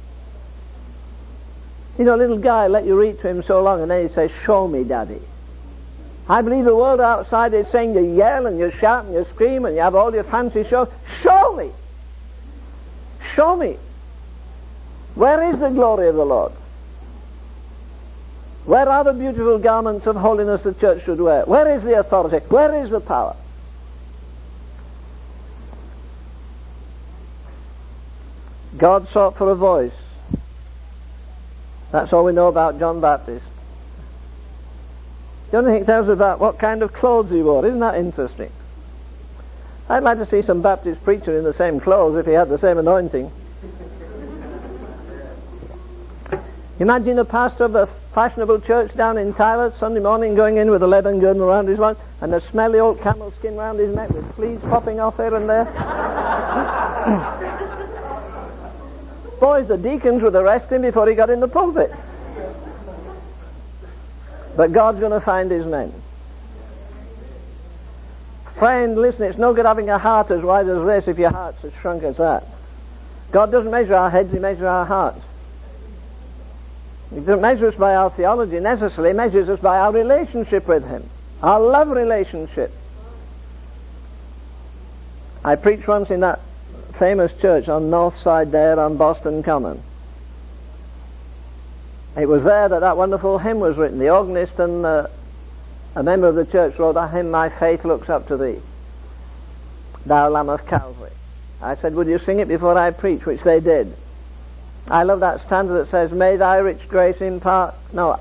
[SPEAKER 1] You know, a little guy let you read to him so long, and then he says, show me, Daddy. I believe the world outside is saying you yell and you shout and you scream and you have all your fancy shows. Show me. Show me. Where is the glory of the Lord? Where are the beautiful garments of holiness the church should wear? Where is the authority? Where is the power? God sought for a voice. That's all we know about John Baptist. The only thing it tells us about what kind of clothes he wore. Isn't that interesting? I'd like to see some Baptist preacher in the same clothes if he had the same anointing. Imagine a pastor of a fashionable church down in Tyler Sunday morning going in with a leathern girdle around his loins and a smelly old camel skin around his neck with fleas popping off here and there. Boys, the deacons would arrest him before he got in the pulpit. But God's going to find his men. Friend, listen, it's no good having a heart as wide as this if your heart's as shrunk as that. God doesn't measure our heads, he measures our hearts. He doesn't measure us by our theology necessarily, he measures us by our relationship with him. Our love relationship. I preached once in that famous church on North Side there on Boston Common. It was there that that wonderful hymn was written. The organist and uh, a member of the church wrote that hymn, My Faith Looks Up to Thee, Thou Lamb of Calvary. I said, would you sing it before I preach? Which they did. I love that stanza that says, May thy rich grace impart... No.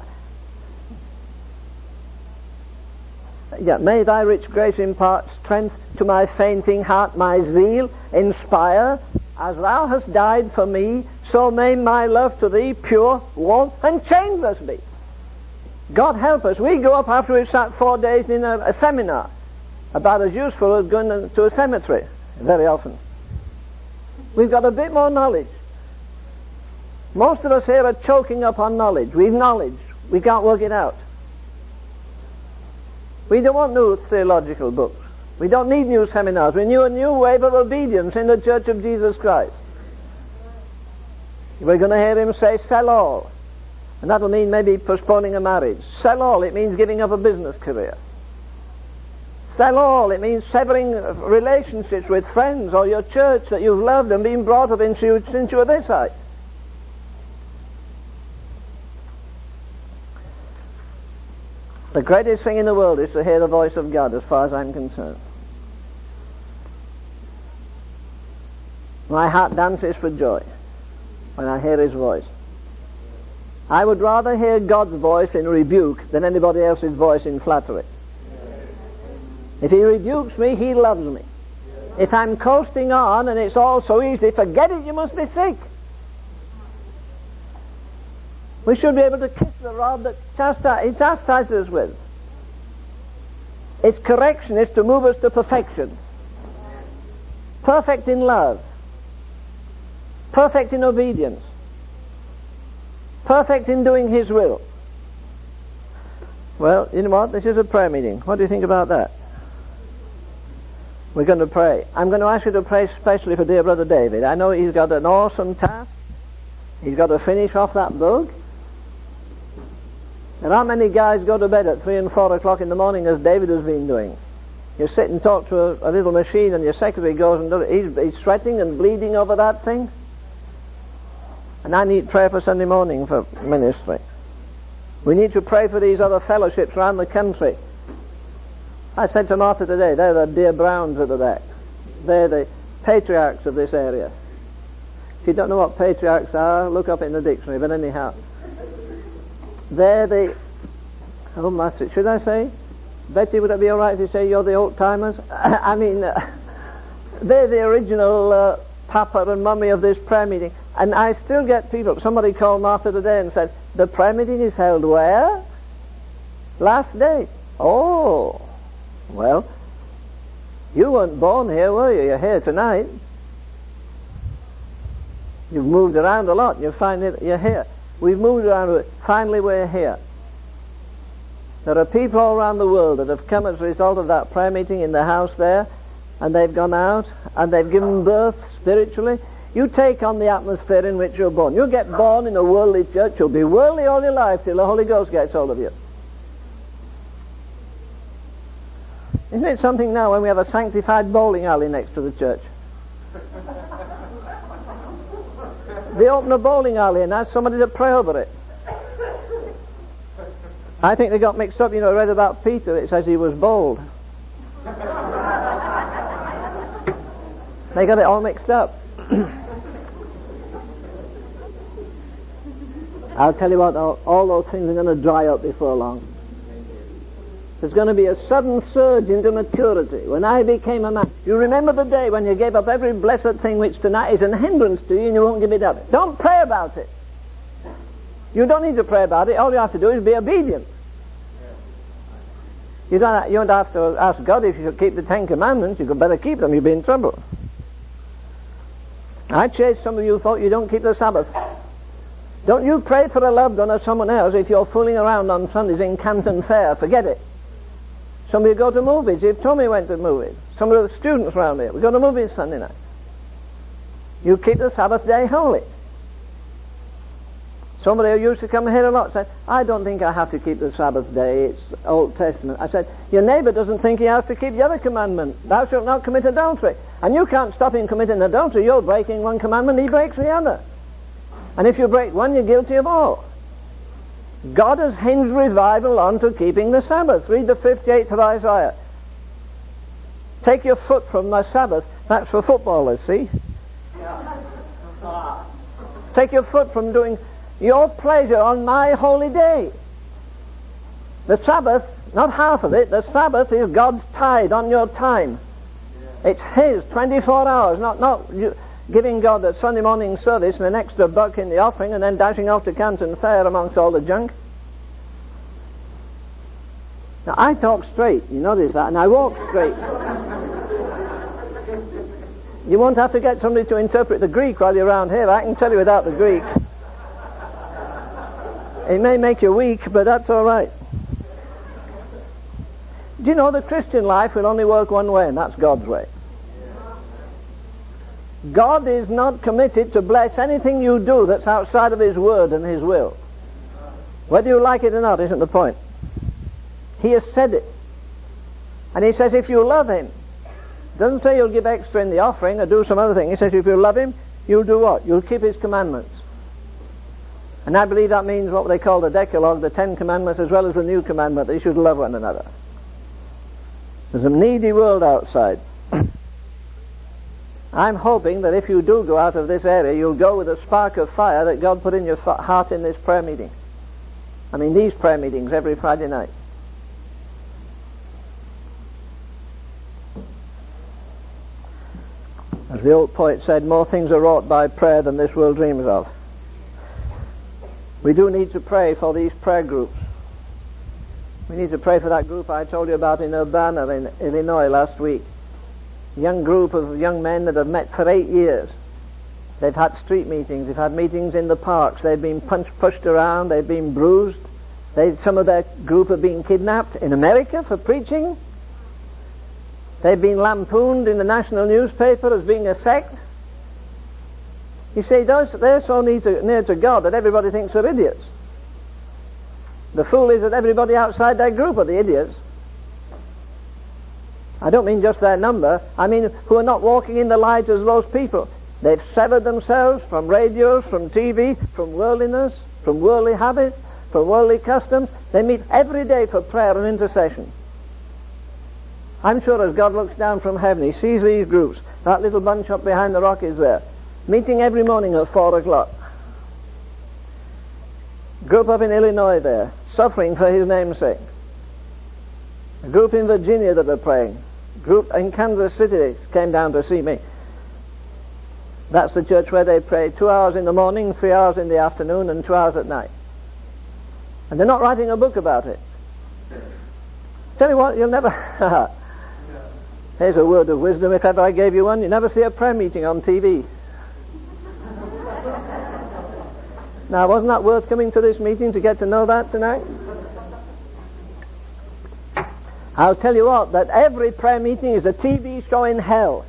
[SPEAKER 1] Yeah, may thy rich grace impart strength to my fainting heart, my zeal inspire. As thou hast died for me, so may my love to thee pure, warm, and changeless be. God help us. We go up after we've sat four days in a, a seminar, about as useful as going to a cemetery, very often. We've got a bit more knowledge. Most of us here are choking up on knowledge. We've knowledge. We can't work it out. We don't want new theological books. We don't need new seminars. We need a new wave of obedience in the Church of Jesus Christ. We're going to hear him say, sell all. And that'll mean maybe postponing a marriage. Sell all, it means giving up a business career. Sell all, it means severing relationships with friends or your church that you've loved and been brought up into since you were this height. The greatest thing in the world is to hear the voice of God, as far as I'm concerned. My heart dances for joy when I hear his voice. I would rather hear God's voice in rebuke than anybody else's voice in flattery. If he rebukes me, he loves me. If I'm coasting on and it's all so easy, forget it, you must be sick. We should be able to kiss the rod that chasti- he chastises us with. Its correction is to move us to perfection. Perfect in love. Perfect in obedience. Perfect in doing His will. Well, you know what? This is a prayer meeting. What do you think about that? We're going to pray. I'm going to ask you to pray especially for dear brother David. I know he's got an awesome task. He's got to finish off that book. There aren't many guys go to bed at three and four o'clock in the morning as David has been doing. You sit and talk to a, a little machine and your secretary goes and does it. He's, he's sweating and bleeding over that thing. And I need prayer for Sunday morning for ministry. We need to pray for these other fellowships around the country. I said to Martha today, they're the dear Browns at the back. They're the patriarchs of this area. If you don't know what patriarchs are, look up in the dictionary, but anyhow. They're the, oh master, should I say? Betty, would it be alright if you say you're the old timers? I mean, uh, they're the original uh, papa and mummy of this prayer meeting. And I still get people, somebody called Martha today and said, the prayer meeting is held where? Last day. Oh, well, you weren't born here, were you? You're here tonight. You've moved around a lot, you find it, you're here. We've moved around, finally we're here. There are people all around the world that have come as a result of that prayer meeting in the house there, and they've gone out, and they've given birth spiritually. You take on the atmosphere in which you're born. You'll get born in a worldly church, you'll be worldly all your life till the Holy Ghost gets hold of you. Isn't it something now when we have a sanctified bowling alley next to the church? They open a bowling alley and ask somebody to pray over it. I think they got mixed up. You know, I read about Peter. It says he was bold. They got it all mixed up. I'll tell you what, all, all those things are going to dry up before long. There's going to be a sudden surge into maturity. When I became a man, you remember the day when you gave up every blessed thing which tonight is an hindrance to you and you won't give it up. Don't pray about it. You don't need to pray about it. All you have to do is be obedient. You don't, you don't have to ask God if you should keep the Ten Commandments. You could better keep them. You'll be in trouble. I chase some of you folk, you don't keep the Sabbath. Don't you pray for a loved one or someone else if you're fooling around on Sundays in Canton Fair. Forget it. Some of you go to movies. If Tommy went to movies. Some of the students around here, we go to movies Sunday night. You keep the Sabbath day holy. Somebody who used to come here a lot said, I don't think I have to keep the Sabbath day, it's Old Testament. I said, your neighbour doesn't think he has to keep the other commandment. Thou shalt not commit adultery. And you can't stop him committing adultery. You're breaking one commandment, he breaks the other. And if you break one, you're guilty of all. God has hinged revival onto keeping the Sabbath. Read the fifty-eighth of Isaiah. Take your foot from the Sabbath. That's for footballers, see? Take your foot from doing your pleasure on my holy day. The Sabbath, not half of it, the Sabbath is God's tithe on your time. It's His, twenty-four hours, not, not you, giving God a Sunday morning service and an extra buck in the offering and then dashing off to Canton Fair amongst all the junk. Now, I talk straight, you notice that, and I walk straight. You won't have to get somebody to interpret the Greek while you're around here. I can tell you without the Greek. It may make you weak, but that's all right. Do you know the Christian life will only work one way, and that's God's way. God is not committed to bless anything you do that's outside of His Word and His will. Whether you like it or not isn't the point. He has said it. And He says if you love Him, doesn't say you'll give extra in the offering or do some other thing. He says if you love Him, you'll do what? You'll keep His commandments. And I believe that means what they call the Decalogue, the Ten Commandments, as well as the New Commandment, that you should love one another. There's a needy world outside. I'm hoping that if you do go out of this area, you'll go with a spark of fire that God put in your heart in this prayer meeting. I mean, these prayer meetings every Friday night. As the old poet said, more things are wrought by prayer than this world dreams of. We do need to pray for these prayer groups. We need to pray for that group I told you about in Urbana in Illinois last week. A young group of young men that have met for eight years. They've had street meetings, they've had meetings in the parks, they've been punched, pushed around, they've been bruised. They, some of their group have been kidnapped in America for preaching. They've been lampooned in the national newspaper as being a sect. You see, those, they're so near to, near to God that everybody thinks they're idiots. The fool is that everybody outside their group are the idiots. I don't mean just their number. I mean who are not walking in the light as those people. They've severed themselves from radios, from T V, from worldliness, from worldly habits, from worldly customs. They meet every day for prayer and intercession. I'm sure as God looks down from heaven, He sees these groups. That little bunch up behind the rock is there, meeting every morning at four o'clock. Group up in Illinois there, suffering for His name's sake. A group in Virginia that are praying. Group in Kansas City came down to see me. That's the church where they pray two hours in the morning, three hours in the afternoon, and two hours at night. And they're not writing a book about it. Tell you what, you'll never... Here's a word of wisdom if ever I gave you one. You never see a prayer meeting on T V. Now, wasn't that worth coming to this meeting to get to know that tonight? I'll tell you what, that every prayer meeting is a T V show in hell.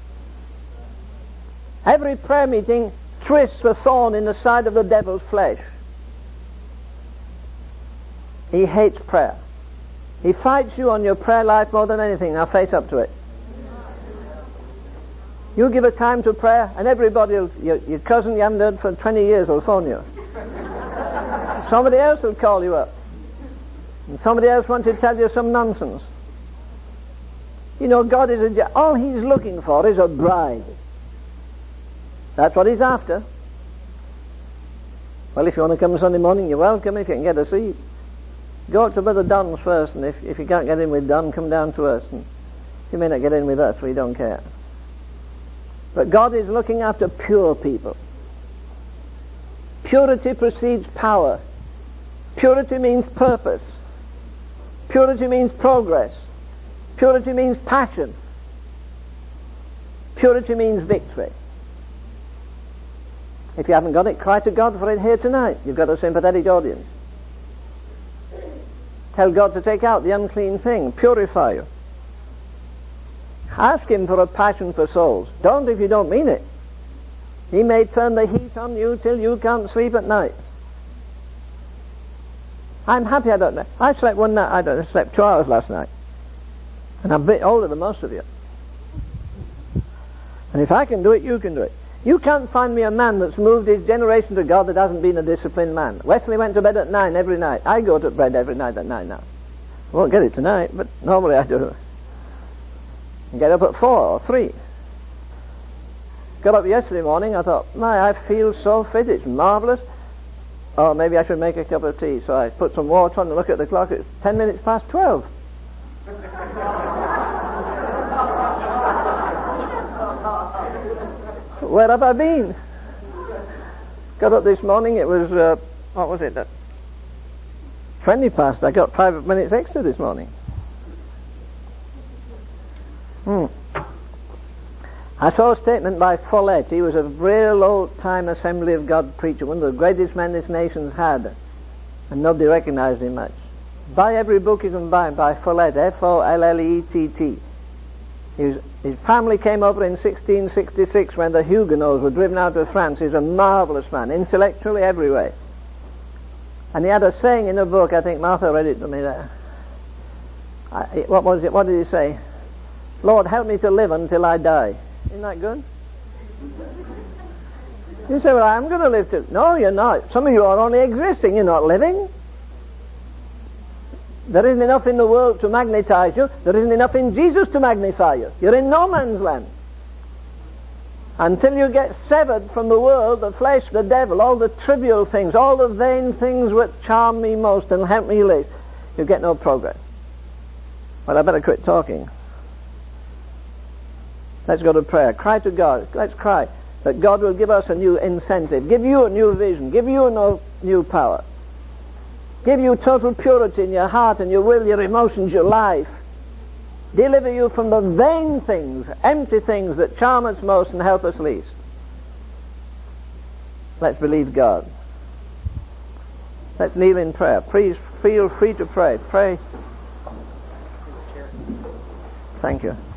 [SPEAKER 1] Every prayer meeting twists a thorn in the side of the devil's flesh. He hates prayer. He fights you on your prayer life more than anything. Now face up to it. You give a time to prayer and everybody will, your, your cousin you haven't heard for twenty years will phone you. Somebody else will call you up. And somebody else wants to tell you some nonsense. You know, God is a... all He's looking for is a bride. That's what He's after. Well, if you want to come Sunday morning, you're welcome if you can get a seat. Go up to Brother Don's first, and if, if you can't get in with Don, come down to us. And you may not get in with us, we don't care. But God is looking after pure people. Purity precedes power. Purity means purpose. Purity means progress. Purity means passion. Purity means victory. If you haven't got it, cry to God for it here tonight. You've got a sympathetic audience. Tell God to take out the unclean thing, purify you. Ask Him for a passion for souls. Don't if you don't mean it. He may turn the heat on you till you can't sleep at night. I'm happy I don't know. I slept one night, I don't know, I slept two hours last night. And I'm a bit older than most of you. And if I can do it, you can do it. You can't find me a man that's moved his generation to God that hasn't been a disciplined man. Wesley went to bed at nine every night. I go to bed every night at nine now. I won't get it tonight, but normally I do. And get up at four or three. Got up yesterday morning, I thought, my, I feel so fit, it's marvellous. Oh, maybe I should make a cup of tea. So I put some water on and look at the clock, it's ten minutes past twelve. Where have I been? Got up this morning, it was, uh, what was it, uh, twenty past. I got five minutes extra this morning. Hmm. I saw a statement by Follett. He was a real old-time Assembly of God preacher, one of the greatest men this nation's had, and nobody recognized him much. Buy every book you can buy by Follett, F O L L E T T. He was, his family came over in sixteen sixty-six when the Huguenots were driven out of France. He's a marvelous man, intellectually every way. And he had a saying in a book, I think Martha read it to me there. I, what was it? What did he say? Lord, help me to live until I die. Isn't that good? You say, well, I'm going to live till... No, you're not. Some of you are only existing. You're not living. There isn't enough in the world to magnetize you. There isn't enough in Jesus to magnify you. You're in no man's land. Until you get severed from the world, the flesh, the devil, all the trivial things, all the vain things which charm me most and help me least, you get no progress. Well, I better quit talking. Let's go to prayer. Cry to God. Let's cry that God will give us a new incentive, give you a new vision, give you a no, new power, give you total purity in your heart and your will, your emotions, your life. Deliver you from the vain things, empty things that charm us most and help us least. Let's believe God. Let's kneel in prayer. Please feel free to pray. Pray. Thank you.